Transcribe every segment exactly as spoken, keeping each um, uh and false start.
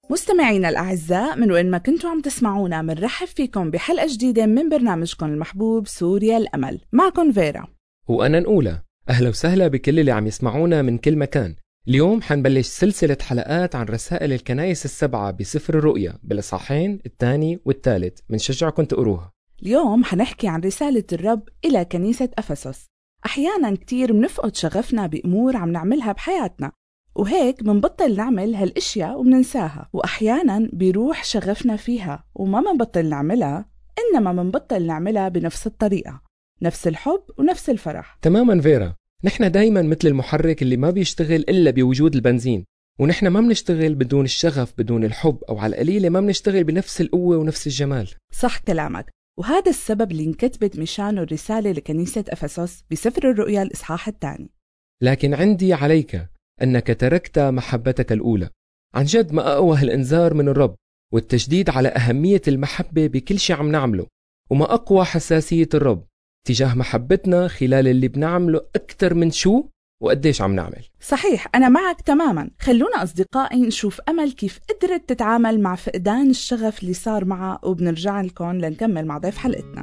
مستمعينا الأعزاء، من وين ما كنتوا عم تسمعونا منرحب فيكم بحلقة جديدة من برنامجكم المحبوب سوريا الأمل. معكم فيرا وأنا نقولة. أهلا وسهلا بكل اللي عم يسمعونا من كل مكان. اليوم حنبلش سلسلة حلقات عن رسائل الكنائس السبعة بسفر الرؤيا بالإصحاحين الثاني والثالث، منشجعكم تقروها. اليوم حنحكي عن رسالة الرب إلى كنيسة أفسس. أحيانا كتير منفقد شغفنا بأمور عم نعملها بحياتنا، وهيك منبطل نعمل هالاشياء ومننساها، واحيانا بيروح شغفنا فيها وما منبطل نعملها، انما منبطل نعملها بنفس الطريقه، نفس الحب ونفس الفرح. تماما فيرا، نحن دايما مثل المحرك اللي ما بيشتغل الا بوجود البنزين، ونحن ما بنشتغل بدون الشغف، بدون الحب، او على القليله ما بنشتغل بنفس القوه ونفس الجمال. صح كلامك، وهذا السبب اللي انكتبت مشانه الرساله لكنيسه افسس بسفر الرؤيا الاصحاح الثاني. لكن عندي عليك أنك تركت محبتك الأولى. عن جد ما أقوى هالإنذار من الرب والتشديد على أهمية المحبة بكل شيء عم نعمله، وما أقوى حساسية الرب تجاه محبتنا خلال اللي بنعمله أكتر من شو وقديش عم نعمل. صحيح، أنا معك تماما. خلونا أصدقائي نشوف أمل كيف قدرت تتعامل مع فقدان الشغف اللي صار معها، وبنرجع لكم لنكمل مع ضيف حلقتنا.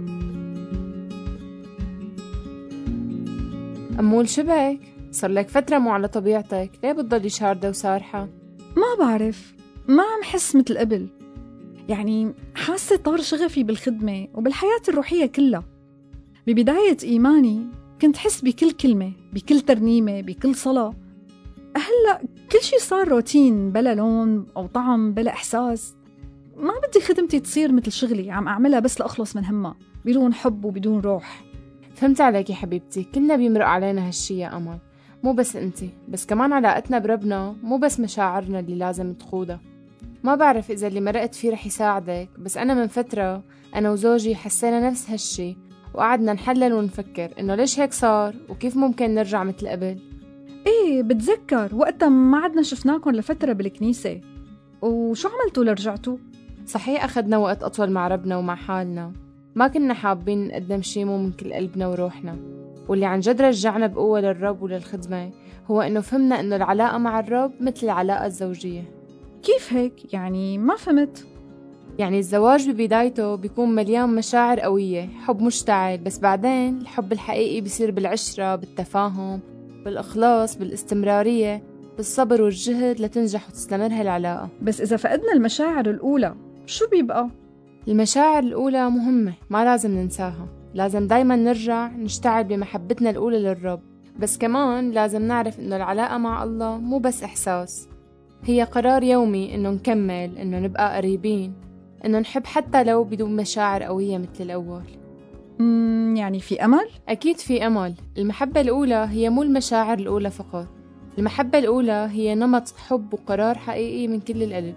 أمول شبك؟ صار لك فترة مو على طبيعتك، ليه بتضلي شاردة وسارحة؟ ما بعرف، ما عم حس مثل قبل. يعني حاسة طار شغفي بالخدمة وبالحياة الروحية كلها. ببداية إيماني كنت حس بكل كلمة، بكل ترنيمة، بكل صلاة. هلأ كل شي صار روتين، بلا لون أو طعم، بلا إحساس. ما بدي خدمتي تصير مثل شغلي عم أعملها بس لأخلص من همها، بدون حب وبدون روح. فهمت عليك يا حبيبتي، كلنا بيمرق علينا هالشي يا أمل، مو بس انتي، بس كمان علاقتنا بربنا مو بس مشاعرنا اللي لازم تقودها. ما بعرف إذا اللي مرقت فيه رح يساعدك، بس أنا من فترة أنا وزوجي حسينا نفس هالشي، وقعدنا نحلل ونفكر إنه ليش هيك صار وكيف ممكن نرجع مثل قبل. إيه بتذكر وقتها ما عدنا شفناكم لفترة بالكنيسة، وشو عملتوا لرجعتوا؟ صحيح أخدنا وقت أطول مع ربنا ومع حالنا، ما كنا حابين نقدم شي مو من كل قلبنا وروحنا. واللي عن جد رجعنا بقوة للرب وللخدمة هو إنه فهمنا إنه العلاقة مع الرب مثل العلاقة الزوجية. كيف هيك؟ يعني ما فهمت. يعني الزواج ببدايته بيكون مليان مشاعر قوية، حب مشتعل، بس بعدين الحب الحقيقي بيصير بالعشرة، بالتفاهم، بالإخلاص، بالاستمرارية، بالصبر والجهد لتنجح وتستمر هالعلاقة. بس إذا فقدنا المشاعر الأولى شو بيبقى؟ المشاعر الأولى مهمة، ما لازم ننساها. لازم دايما نرجع نشتعل بمحبتنا الأولى للرب، بس كمان لازم نعرف إنه العلاقة مع الله مو بس إحساس، هي قرار يومي إنه نكمل، إنه نبقى قريبين، إنه نحب حتى لو بدون مشاعر قوية مثل الأول. مم يعني في أمل؟ أكيد في أمل. المحبة الأولى هي مو المشاعر الأولى فقط، المحبة الأولى هي نمط حب وقرار حقيقي من كل القلب.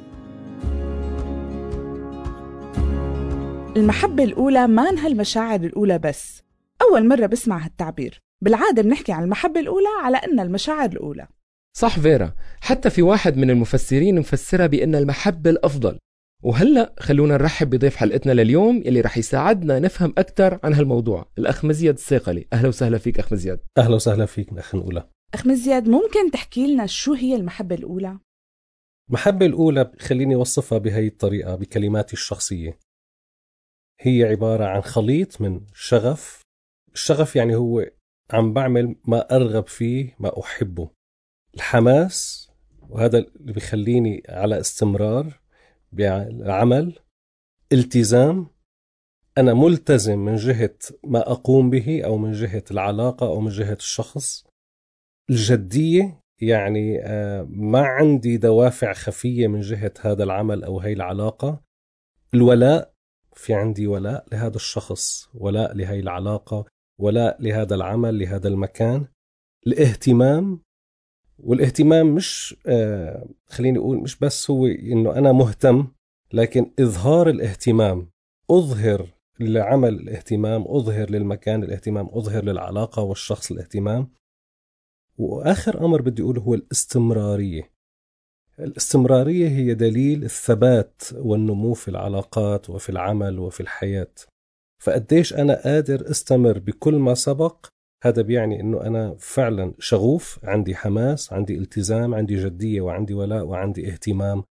المحبة الأولى ما إنها المشاعر الأولى بس. أول مرة بسمع هالتعبير. بالعادة بنحكي عن المحبة الأولى على إنها المشاعر الأولى. صح فيرا، حتى في واحد من المفسرين مفسرها بأن المحبة الأفضل. وهلأ خلونا نرحب بضيف حلقتنا لليوم اللي رح يساعدنا نفهم أكتر عن هالموضوع، الأخ مزياد الصيقلي. أهلا وسهلا فيك أخ مزياد. أهلا وسهلا فيك أخ نقولة. أخ مزياد، ممكن تحكي لنا شو هي المحبة الأولى؟ المحبة الأولى خليني أوصفها بهاي الطريقة بكلماتي الشخصية. هي عبارة عن خليط من شغف. الشغف يعني هو عم بعمل ما أرغب فيه، ما أحبه. الحماس، وهذا اللي بيخليني على استمرار بالعمل. التزام، أنا ملتزم من جهة ما أقوم به أو من جهة العلاقة أو من جهة الشخص. الجدية، يعني ما عندي دوافع خفية من جهة هذا العمل أو هاي العلاقة. الولاء، في عندي ولاء لهذا الشخص، ولاء لهاي العلاقة، ولاء لهذا العمل، لهذا المكان. الاهتمام، والاهتمام مش آه خليني أقول مش بس هو إنه أنا مهتم، لكن إظهار الاهتمام، أظهر للعمل الاهتمام، أظهر للمكان الاهتمام، أظهر للعلاقة والشخص الاهتمام. وآخر أمر بدي أقوله هو الاستمرارية. الاستمرارية هي دليل الثبات والنمو في العلاقات وفي العمل وفي الحياة. فقديش أنا قادر استمر بكل ما سبق، هذا بيعني أنه أنا فعلا شغوف، عندي حماس، عندي التزام، عندي جدية، وعندي ولاء، وعندي اهتمام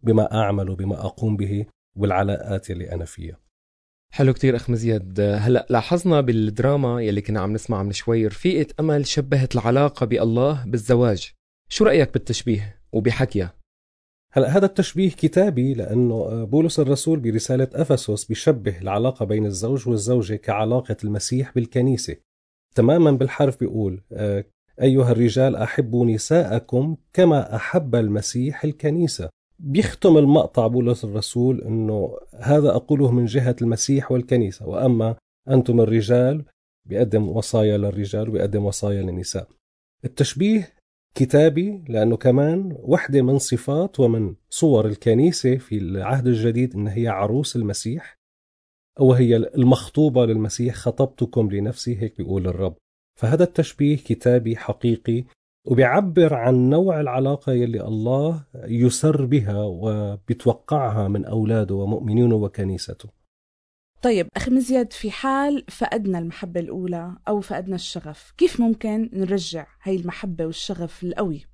بما أعمل وبما أقوم به والعلاقات اللي أنا فيها. حلو كتير أخ مزياد. هلأ لاحظنا بالدراما يلي كنا عم نسمع من شوي رفيقة أمل شبهت العلاقة بالله بالزواج. شو رأيك بالتشبيه وبحكيها؟ هلأ هذا التشبيه كتابي، لأنه بولس الرسول برسالة أفسس بيشبه العلاقة بين الزوج والزوجة كعلاقة المسيح بالكنيسة تماما بالحرف. بيقول أيها الرجال أحبوا نساءكم كما أحب المسيح الكنيسة. بيختم المقطع بولس الرسول أنه هذا أقوله من جهة المسيح والكنيسة، وأما أنتم الرجال بيقدم وصايا للرجال وبيقدم وصايا للنساء. التشبيه كتابي لأنه كمان واحدة من صفات ومن صور الكنيسة في العهد الجديد إن هي عروس المسيح، أو هي المخطوبة للمسيح. خطبتكم لنفسي، هيك بيقول الرب. فهذا التشبيه كتابي حقيقي وبيعبر عن نوع العلاقة يلي الله يسر بها وبيتوقعها من أولاده ومؤمنينه وكنيسته. طيب أخي مزياد، في حال فقدنا المحبة الأولى أو فقدنا الشغف، كيف ممكن نرجع هاي المحبة والشغف القوي؟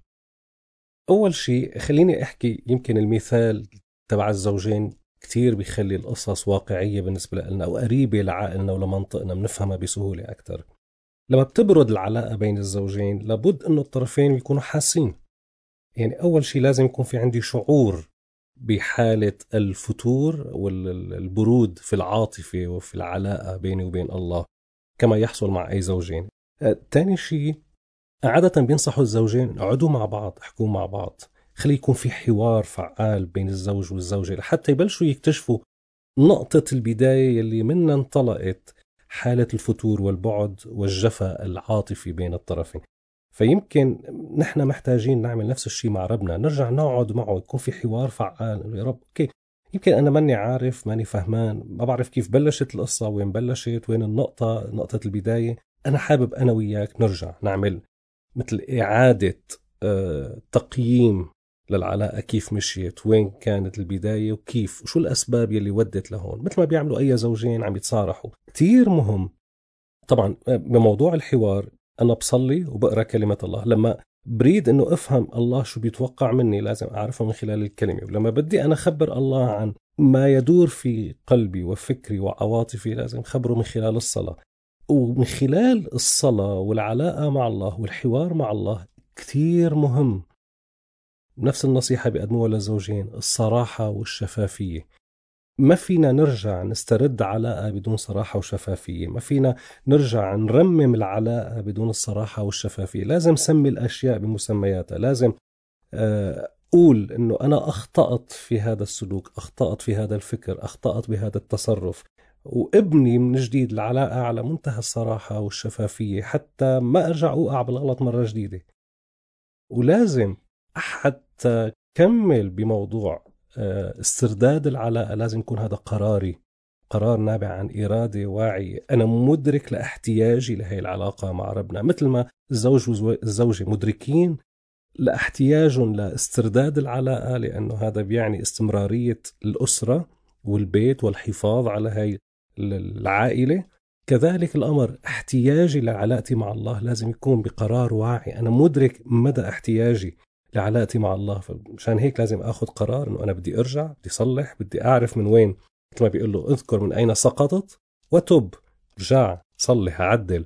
أول شيء خليني أحكي يمكن المثال تبع الزوجين كتير بيخلي القصص واقعية بالنسبة لنا وقريبة لعقلنا ولمنطقنا، بنفهمها بسهولة أكتر. لما بتبرد العلاقة بين الزوجين لابد أنه الطرفين يكونوا حاسين. يعني أول شيء لازم يكون في عندي شعور بحالة الفتور والبرود في العاطفة وفي العلاقة بيني وبين الله كما يحصل مع أي زوجين. تاني شيء عادة بينصحوا الزوجين اقعدوا مع بعض، احكوا مع بعض، خلي يكون في حوار فعال بين الزوج والزوجة لحتى يبلشوا يكتشفوا نقطة البداية اللي منها انطلقت حالة الفتور والبعد والجفا العاطفي بين الطرفين. فيمكن نحن محتاجين نعمل نفس الشيء مع ربنا، نرجع نقعد معه، يكون في حوار فعال. يا رب اوكي، يمكن أنا ماني عارف، ماني فهمان، ما بعرف كيف بلشت القصة، وين بلشت، وين النقطة، نقطة البداية. أنا حابب أنا وياك نرجع نعمل مثل إعادة آه تقييم للعلاقة، كيف مشيت، وين كانت البداية، وكيف وشو الأسباب يلي ودت لهون، مثل ما بيعملوا أي زوجين عم يتصارحوا. كتير مهم طبعا بموضوع الحوار. أنا بصلي وبقرأ كلمة الله، لما بريد أنه أفهم الله شو بيتوقع مني لازم أعرفه من خلال الكلمة، ولما بدي أنا أخبر الله عن ما يدور في قلبي وفكري وعواطفي لازم أخبره من خلال الصلاة. ومن خلال الصلاة والعلاقة مع الله والحوار مع الله كتير مهم. نفس النصيحة بيقدموها للزوجين، الصراحة والشفافية. ما فينا نرجع نسترد علاقة بدون صراحة وشفافية، ما فينا نرجع نرمم العلاقة بدون الصراحة والشفافية. لازم سمي الأشياء بمسمياتها، لازم أقول أنه أنا أخطأت في هذا السلوك، أخطأت في هذا الفكر، أخطأت بهذا التصرف، وابني من جديد العلاقة على منتهى الصراحة والشفافية حتى ما أرجع أوقع بالغلط مرة جديدة. ولازم حتى كمل بموضوع استرداد العلاقة لازم يكون هذا قراري، قرار نابع عن إرادة واعية. أنا مدرك لاحتياجي لهي العلاقة مع ربنا، مثل ما الزوج والزوجة مدركين لاحتياجهم لاسترداد العلاقة، لأنه هذا بيعني استمرارية الأسرة والبيت والحفاظ على هاي العائلة. كذلك الأمر احتياجي لعلاقتي مع الله لازم يكون بقرار واعي. أنا مدرك مدى احتياجي لعلاقتي مع الله، فمشان هيك لازم أخذ قرار أنه أنا بدي أرجع، بدي أصلح، بدي أعرف من وين، مثل ما بيقول له اذكر من أين سقطت وتب، رجع صلح عدل.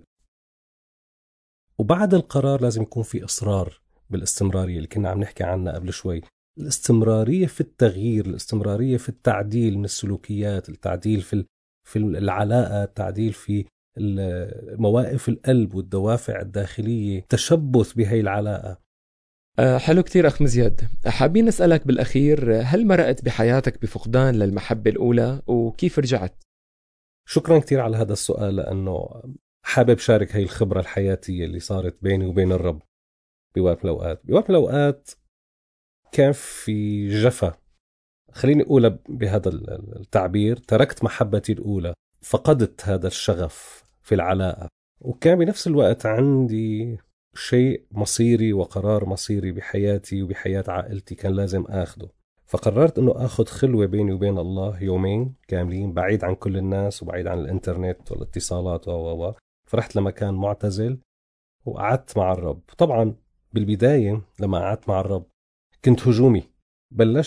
وبعد القرار لازم يكون في إصرار بالاستمرارية اللي كنا عم نحكي عنها قبل شوي. الاستمرارية في التغيير، الاستمرارية في التعديل من السلوكيات، التعديل في في العلاقة، التعديل في مواقف القلب والدوافع الداخلية، تشبث بهي العلاقة. أه حلو كتير أخ مزياد. حابين نسألك بالأخير، هل مرقت بحياتك بفقدان للمحبة الأولى وكيف رجعت؟ شكرا كتير على هذا السؤال، لأنه حابب شارك هاي الخبرة الحياتية اللي صارت بيني وبين الرب. بوقت من الأوقات بوقت من الأوقات كان في جفا، خليني أقول بهذا التعبير، تركت محبتي الأولى، فقدت هذا الشغف في العلاقة. وكان بنفس الوقت عندي شيء مصيري وقرار مصيري بحياتي وبحياة عائلتي كان لازم أخده. فقررت أنه أخذ خلوة بيني وبين الله يومين كاملين، بعيد عن كل الناس وبعيد عن الإنترنت والاتصالات و و فرحت لمكان معتزل وقعدت مع الرب. طبعا بالبداية لما قعدت مع الرب كنت هجومي، بلشت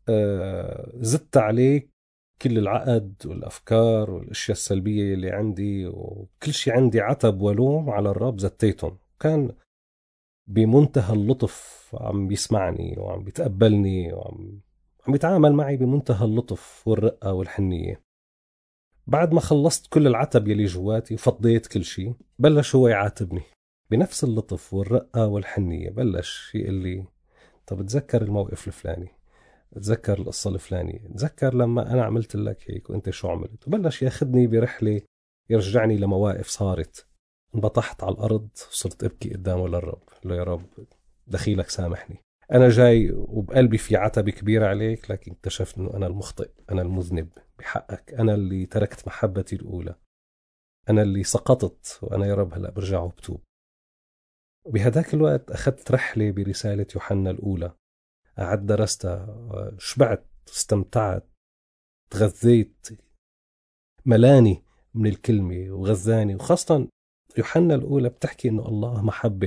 آه زدت عليه كل العقد والأفكار والأشياء السلبية اللي عندي، وكل شيء عندي عتب ولوم على الرب زتيتهم. كان بمنتهى اللطف عم بيسمعني وعم بيتقبلني وعم عم بيتعامل معي بمنتهى اللطف والرقة والحنية. بعد ما خلصت كل العتب يلي جواتي وفضيت كل شيء، بلش هو يعاتبني بنفس اللطف والرقة والحنية. بلش يقول لي طب تذكر الموقف الفلاني، تذكر القصة الفلانية، تذكر لما أنا عملت لك هيك وأنت شو عملت. وبلش ياخدني برحلة يرجعني لمواقف صارت. انبطحت على الأرض وصرت أبكي قدامه للرب، له يا رب دخيلك سامحني، أنا جاي وبقلبي في عتب كبير عليك، لكن اكتشفت أنه أنا المخطئ، أنا المذنب بحقك، أنا اللي تركت محبتي الأولى، أنا اللي سقطت، وأنا يا رب هلأ برجع وبتوب. وبهداك الوقت أخذت رحلة برسالة يوحنا الأولى، قعدت درستها، شبعت، استمتعت، تغذيت، ملاني من الكلمة وغذاني. وخاصة يوحنا الأولى بتحكي إنه الله محبة،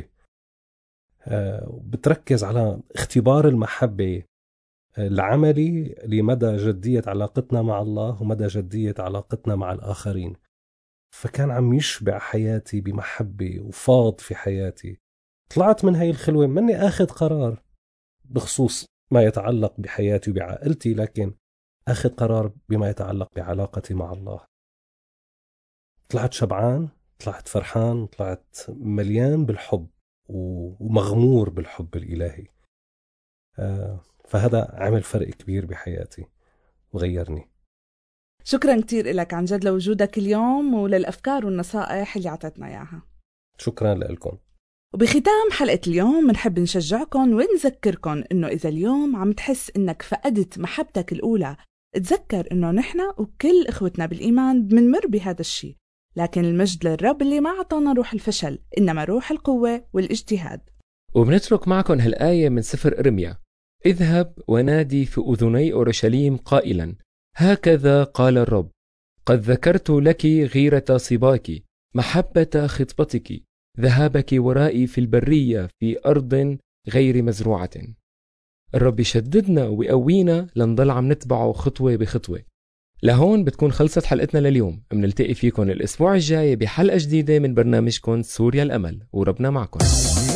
بتركز على اختبار المحبة العملي لمدى جدية علاقتنا مع الله ومدى جدية علاقتنا مع الآخرين. فكان عم يشبع حياتي بمحبة وفاض في حياتي. طلعت من هاي الخلوة مني أخذ قرار بخصوص ما يتعلق بحياتي وبعائلتي، لكن أخذ قرار بما يتعلق بعلاقتي مع الله. طلعت شبعان، طلعت فرحان، طلعت مليان بالحب ومغمور بالحب الإلهي. فهذا عمل فرق كبير بحياتي وغيرني. شكرا كتير لك عن جد لوجودك اليوم وللأفكار والنصائح اللي عطتنا إياها. شكرا لكم. وبختام حلقة اليوم منحب نشجعكم ونذكركم إنه إذا اليوم عم تحس إنك فقدت محبتك الأولى، تذكر إنه نحن وكل إخوتنا بالإيمان بنمر بهذا الشيء، لكن المجد للرب اللي ما عطانا روح الفشل، إنما روح القوة والاجتهاد. وبنترك معكم هالآية من سفر إرميا: اذهب ونادي في أذني أورشليم قائلا: هكذا قال الرب، قد ذكرت لك غيرة صباك، محبة خطبتك، ذهابك ورائي في البرية في أرض غير مزروعة. الرب يشددنا ويقوينا لنضل عم نتبعه خطوة بخطوة. لهون بتكون خلصت حلقتنا لليوم. منلتقي فيكم الأسبوع الجاي بحلقة جديدة من برنامجكم سوريا الأمل، وربنا معكم.